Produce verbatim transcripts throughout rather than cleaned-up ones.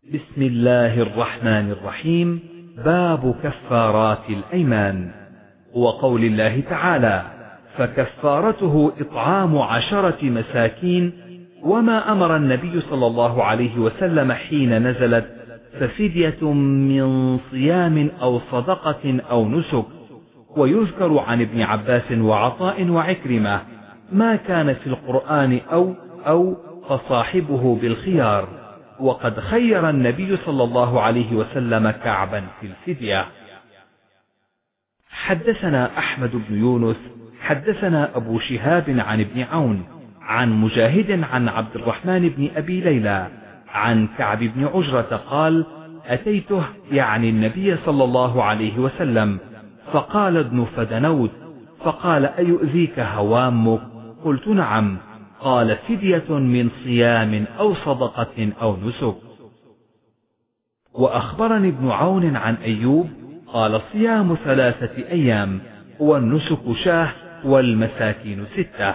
بسم الله الرحمن الرحيم. باب كفارات الأيمان. وقول الله تعالى: فكفارته إطعام عشرة مساكين. وما أمر النبي صلى الله عليه وسلم حين نزلت ففدية من صيام أو صدقة أو نسك. ويذكر عن ابن عباس وعطاء وعكرمة: ما كان في القرآن أو أو فصاحبه بالخيار. وقد خير النبي صلى الله عليه وسلم كعبا في الفدية. حدثنا أحمد بن يونس حدثنا أبو شهاب عن ابن عون عن مجاهد عن عبد الرحمن بن أبي ليلى عن كعب بن عجرة قال: أتيته يعني النبي صلى الله عليه وسلم فقال: ابن فدنوت. فقال: أيؤذيك هوامك؟ قلت: نعم. قال: فدية من صيام أو صدقة أو نسك. وأخبرني ابن عون عن أيوب قال: صيام ثلاثة أيام، والنسك شاه، والمساكين ستة.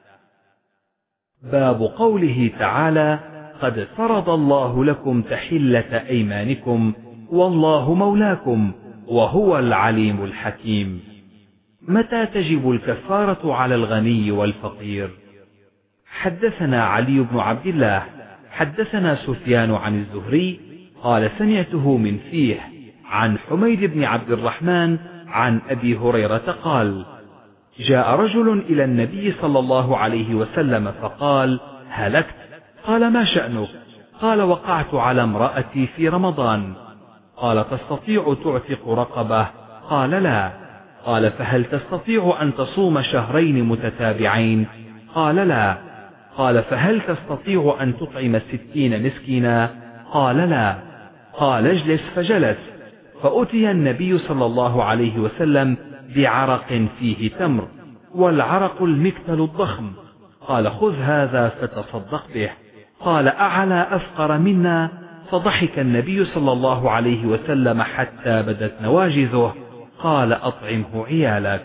باب قوله تعالى: قد فرض الله لكم تحلة أيمانكم، والله مولاكم، وهو العليم الحكيم. متى تجب الكفارة على الغني والفقير؟ حدثنا علي بن عبد الله حدثنا سفيان عن الزهري قال: سمعته من فيه عن حميد بن عبد الرحمن عن أبي هريرة قال: جاء رجل إلى النبي صلى الله عليه وسلم فقال: هلكت. قال: ما شأنك؟ قال: وقعت على امرأتي في رمضان. قال: تستطيع تعتق رقبة؟ قال: لا. قال: فهل تستطيع أن تصوم شهرين متتابعين؟ قال: لا. قال: فهل تستطيع أن تطعم ستين مسكينا؟ قال: لا. قال: اجلس. فجلس. فأتي النبي صلى الله عليه وسلم بعرق فيه تمر، والعرق المكتل الضخم. قال: خذ هذا فتصدق به. قال: أعلى أفقر منا؟ فضحك النبي صلى الله عليه وسلم حتى بدت نواجذه. قال: أطعمه عيالك.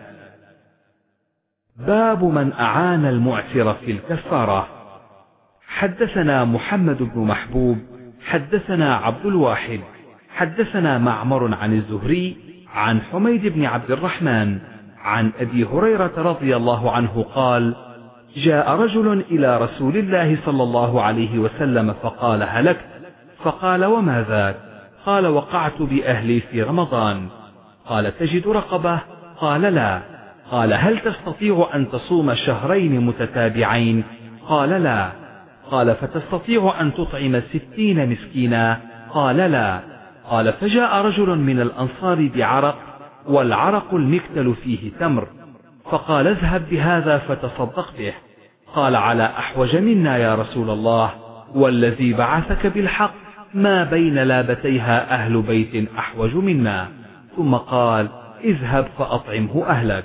باب من أعان المعسر في الكفارة. حدثنا محمد بن محبوب حدثنا عبد الواحد حدثنا معمر عن الزهري عن حميد بن عبد الرحمن عن أبي هريرة رضي الله عنه قال: جاء رجل إلى رسول الله صلى الله عليه وسلم فقال: هلكت. فقال: وما ذاك؟ قال: وقعت بأهلي في رمضان. قال: تجد رقبة؟ قال: لا. قال: هل تستطيع أن تصوم شهرين متتابعين؟ قال: لا. قال: فتستطيع أن تطعم ستين مسكينا؟ قال: لا. قال: فجاء رجل من الأنصار بعرق، والعرق المكتل فيه تمر، فقال: اذهب بهذا فتصدق به. قال: على أحوج منا يا رسول الله، والذي بعثك بالحق ما بين لابتيها أهل بيت أحوج منا. ثم قال: اذهب فأطعمه أهلك.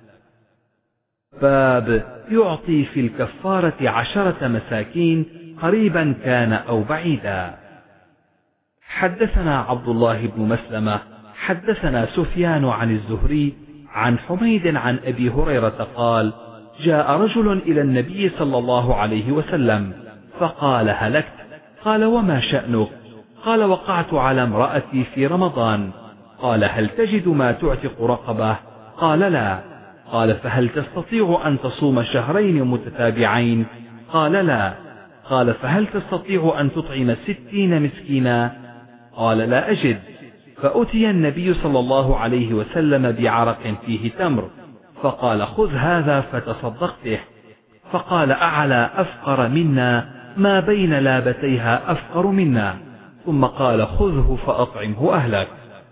باب يعطي في الكفارة عشرة مساكين قريبا كان أو بعيدا. حدثنا عبد الله بن مسلمة حدثنا سفيان عن الزهري عن حميد عن أبي هريرة قال: جاء رجل إلى النبي صلى الله عليه وسلم فقال: هلكت. قال: وما شأنك؟ قال: وقعت على امرأتي في رمضان. قال: هل تجد ما تعتق رقبة؟ قال: لا. قال: فهل تستطيع أن تصوم شهرين متتابعين؟ قال: لا. قال: فهل تستطيع أن تطعم ستين مسكينا؟ قال: لا أجد. فأتي النبي صلى الله عليه وسلم بعرق فيه تمر، فقال: خذ هذا فتصدق به. فقال: أعلى أفقر منا ما بين لابتيها أفقر منا. ثم قال: خذه فأطعمه أهلك.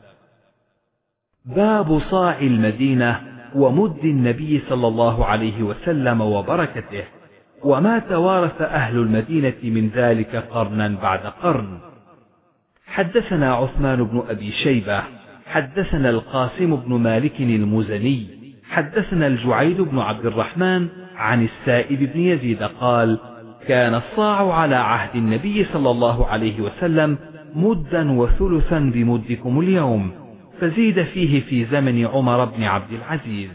باب صاع المدينة ومد النبي صلى الله عليه وسلم وبركته، وما توارث أهل المدينة من ذلك قرنا بعد قرن. حدثنا عثمان بن أبي شيبة حدثنا القاسم بن مالك المزني حدثنا الجعيد بن عبد الرحمن عن السائب بن يزيد قال: كان الصاع على عهد النبي صلى الله عليه وسلم مدا وثلثا بمدكم اليوم، فزيد فيه في زمن عمر بن عبد العزيز.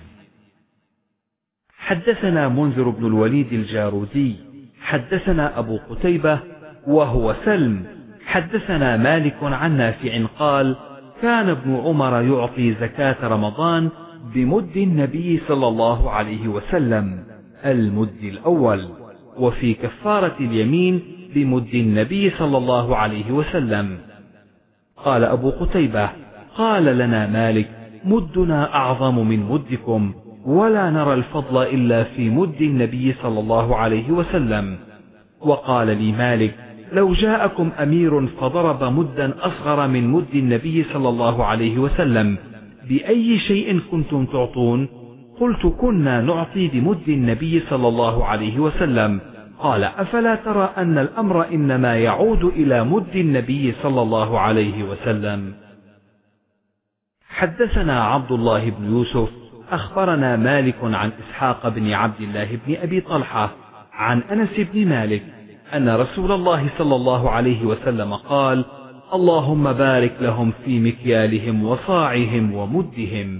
حدثنا منذر بن الوليد الجارودي حدثنا أبو قتيبة وهو سلم حدثنا مالك عن نافع قال كان ابن عمر يعطي زكاة رمضان بمد النبي صلى الله عليه وسلم المد الأول، وفي كفارة اليمين بمد النبي صلى الله عليه وسلم. قال أبو قتيبة قال لنا مالك مدنا أعظم من مدكم، ولا نرى الفضل إلا في مد النبي صلى الله عليه وسلم. وقال لي مالك لو جاءكم أمير فضرب مدا أصغر من مد النبي صلى الله عليه وسلم بأي شيء كنتم تعطون؟ قلت كنا نعطي بمد النبي صلى الله عليه وسلم. قال أفلا ترى أن الأمر إنما يعود إلى مد النبي صلى الله عليه وسلم. حدثنا عبد الله بن يوسف أخبرنا مالك عن إسحاق بن عبد الله بن أبي طلحة عن أنس بن مالك أن رسول الله صلى الله عليه وسلم قال اللهم بارك لهم في مكيالهم وصاعهم ومدهم.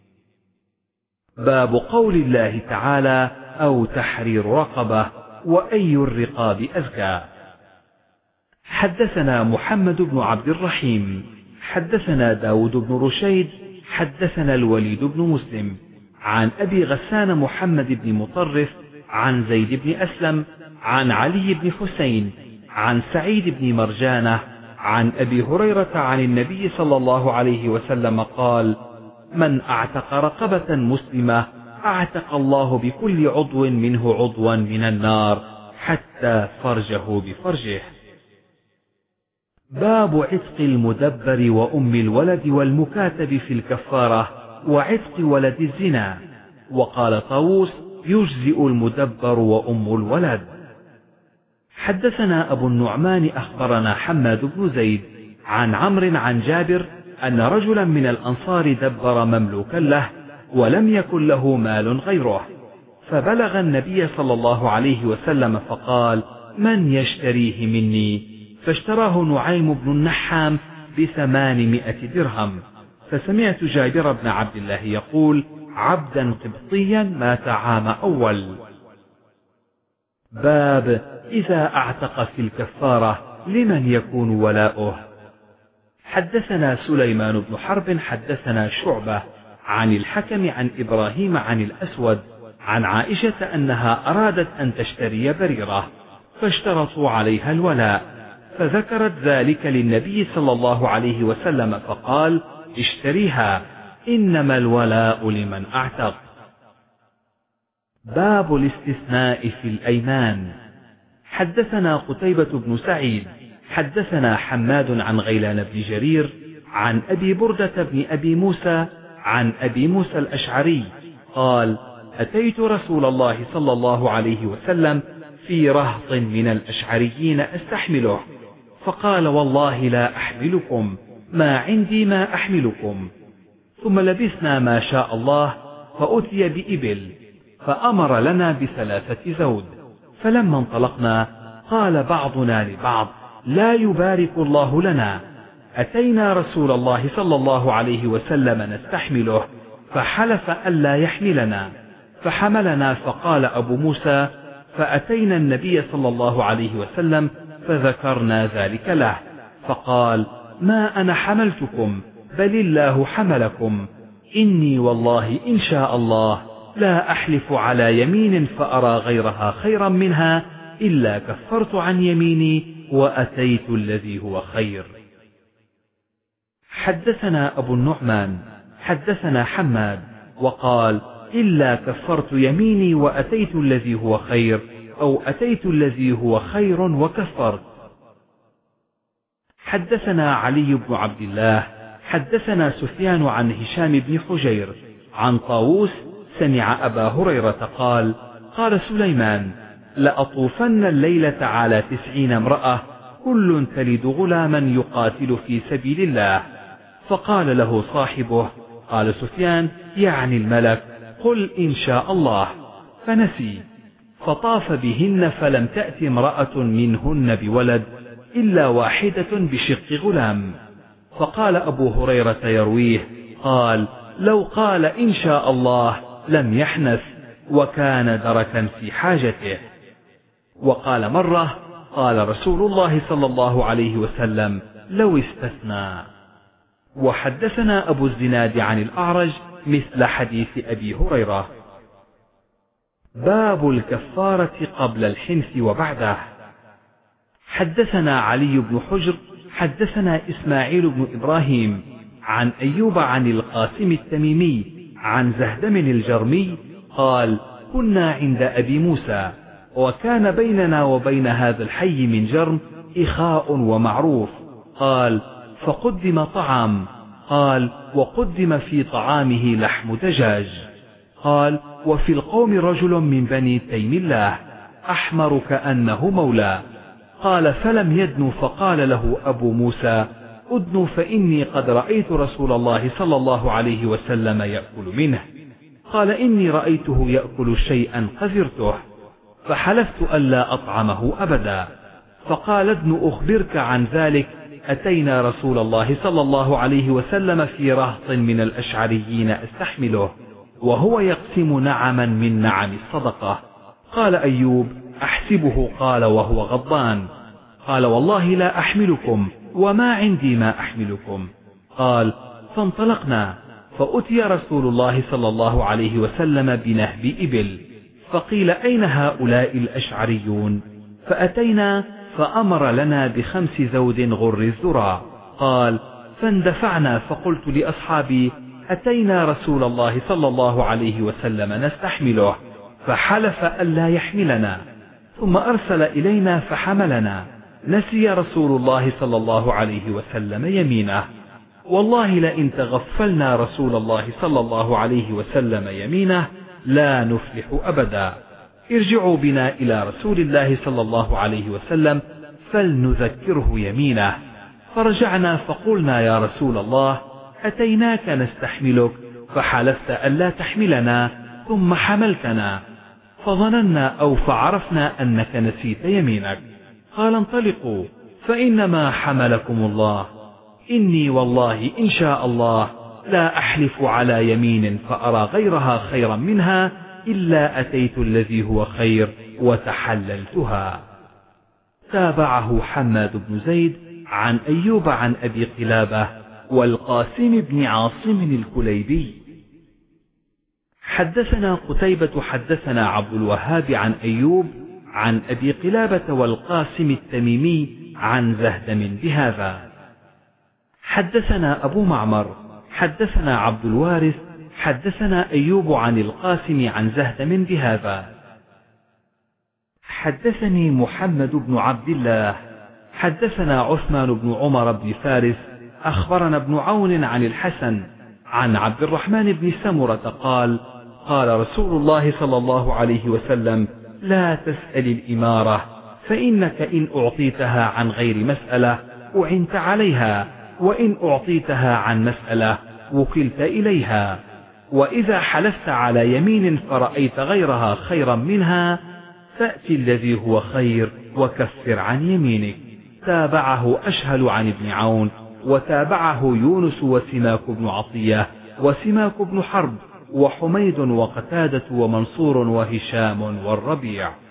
باب قول الله تعالى أو تحرير رقبة وأي الرقاب أزكى. حدثنا محمد بن عبد الرحيم حدثنا داود بن رشيد حدثنا الوليد بن مسلم عن أبي غسان محمد بن مطرف عن زيد بن أسلم عن علي بن حسين عن سعيد بن مرجانة عن أبي هريرة عن النبي صلى الله عليه وسلم قال من أعتق رقبة مسلمة أعتق الله بكل عضو منه عضوا من النار حتى فرجه بفرجه. باب عتق المدبر وأم الولد والمكاتب في الكفارة وعتق ولد الزنا. وقال طاووس يجزئ المدبر وأم الولد. حدثنا أبو النعمان أخبرنا حماد بن زيد عن عمرو عن جابر أن رجلا من الأنصار دبر مملوكا له ولم يكن له مال غيره، فبلغ النبي صلى الله عليه وسلم فقال من يشتريه مني؟ فاشتراه نعيم بن النحام بثمانمائة درهم. فسمعت جابر بن عبد الله يقول عبدا قبطيا مات عام أول. باب إذا أعتق في الكفارة لمن يكون ولاؤه. حدثنا سليمان بن حرب حدثنا شعبة عن الحكم عن إبراهيم عن الأسود عن عائشة أنها أرادت أن تشتري بريرة فاشترطوا عليها الولاء، فذكرت ذلك للنبي صلى الله عليه وسلم فقال اشتريها إنما الولاء لمن أعتق. باب الاستثناء في الأيمان. حدثنا قتيبة بن سعيد حدثنا حماد عن غيلان بن جرير عن أبي بردة بن أبي موسى عن أبي موسى الأشعري قال أتيت رسول الله صلى الله عليه وسلم في رهط من الأشعريين أستحمله، فقال والله لا أحملكم، ما عندي ما أحملكم. ثم لبثنا ما شاء الله فأتي بإبل فأمر لنا بثلاثة زود، فلما انطلقنا قال بعضنا لبعض لا يبارك الله لنا. أتينا رسول الله صلى الله عليه وسلم نستحمله فحلف ألا يحملنا، فحملنا. فقال أبو موسى فأتينا النبي صلى الله عليه وسلم فذكرنا ذلك له، فقال ما أنا حملتكم بل الله حملكم، إني والله إن شاء الله لا أحلف على يمين فأرى غيرها خيرا منها إلا كفرت عن يميني وأتيت الذي هو خير. حدثنا أبو النعمان حدثنا حماد وقال إلا كفرت يميني وأتيت الذي هو خير، أو أتيت الذي هو خير وكفرت. حدثنا علي بن عبد الله حدثنا سفيان عن هشام بن حجير عن طاووس سمع أبا هريرة قال قال سليمان لأطوفن الليلة على تسعين امرأة كل تلد غلاما يقاتل في سبيل الله. فقال له صاحبه قال سفيان يعني الملك قل إن شاء الله، فنسي. فطاف بهن فلم تأت امرأة منهن بولد إلا واحدة بشق غلام. فقال أبو هريرة يرويه قال لو قال إن شاء الله لم يحنث، وكان دركا في حاجته. وقال مرة قال رسول الله صلى الله عليه وسلم: لو استثنى. وحدثنا أبو الزناد عن الأعرج مثل حديث أبي هريرة. باب الكفارة قبل الحنث وبعده. حدثنا علي بن حجر حدثنا إسماعيل بن إبراهيم عن أيوب عن القاسم التميمي عن زهدم الجرمي قال: كنا عند أبي موسى، وكان بيننا وبين هذا الحي من جرم إخاء ومعروف. قال: فقدم طعام. قال: وقدم في طعامه لحم دجاج. قال: وفي القوم رجل من بني تيم الله أحمر كأنه مولى. قال: فلم يدن، فقال له أبو موسى: أدن، فإني قد رأيت رسول الله صلى الله عليه وسلم يأكل منه. قال: إني رأيته يأكل شيئا قذرته، فحلفت ألا أطعمه أبدا. فقال: ادن أخبرك عن ذلك، أتينا رسول الله صلى الله عليه وسلم في رهط من الأشعريين أستحمله، وهو يقسم نعما من نعم الصدقة. قال أيوب: أحسبه. قال وهو غضبان. قال: والله لا أحملكم، وما عندي ما أحملكم. قال: فانطلقنا، فأتي رسول الله صلى الله عليه وسلم بنهب إبل، فقيل: أين هؤلاء الأشعريون؟ فأتينا فأمر لنا بخمس زود غر الذرى. قال: فاندفعنا، فقلت لأصحابي: أتينا رسول الله صلى الله عليه وسلم نستحمله، فحلف ألا يحملنا، ثم أرسل إلينا فحملنا. نسي رسول الله صلى الله عليه وسلم يمينه. والله لئن تغفلنا رسول الله صلى الله عليه وسلم يمينه لا نفلح أبدا. ارجعوا بنا إلى رسول الله صلى الله عليه وسلم فلنذكره يمينه. فرجعنا فقلنا: يا رسول الله، أتيناك نستحملك، فحلفت ألا تحملنا ثم حملتنا، فظننا أو فعرفنا أنك نسيت يمينك. قال: انطلقوا، فإنما حملكم الله. إني والله إن شاء الله لا أحلف على يمين فأرى غيرها خيرا منها إلا أتيت الذي هو خير وتحللتها. تابعه حماد بن زيد عن أيوب عن أبي قلابة والقاسم بن عاصم الكليبي. حدثنا قتيبة حدثنا عبد الوهاب عن أيوب عن أبي قلابة والقاسم التميمي عن زهدم بهذا. حدثنا أبو معمر حدثنا عبد الوارث حدثنا أيوب عن القاسم عن زهدم بهذا. حدثني محمد بن عبد الله حدثنا عثمان بن عمر بن فارس أخبرنا ابن عون عن الحسن عن عبد الرحمن بن سمرة قال: قال رسول الله صلى الله عليه وسلم: لا تسأل الإمارة، فإنك إن أعطيتها عن غير مسألة أعنت عليها، وإن أعطيتها عن مسألة وكلت إليها. وإذا حلفت على يمين فرأيت غيرها خيرا منها فأتي الذي هو خير وكفر عن يمينك. تابعه أشهل عن ابن عون، وتابعه يونس وسماك بن عطية وسماك بن حرب وحميد وقتادة ومنصور وهشام والربيع.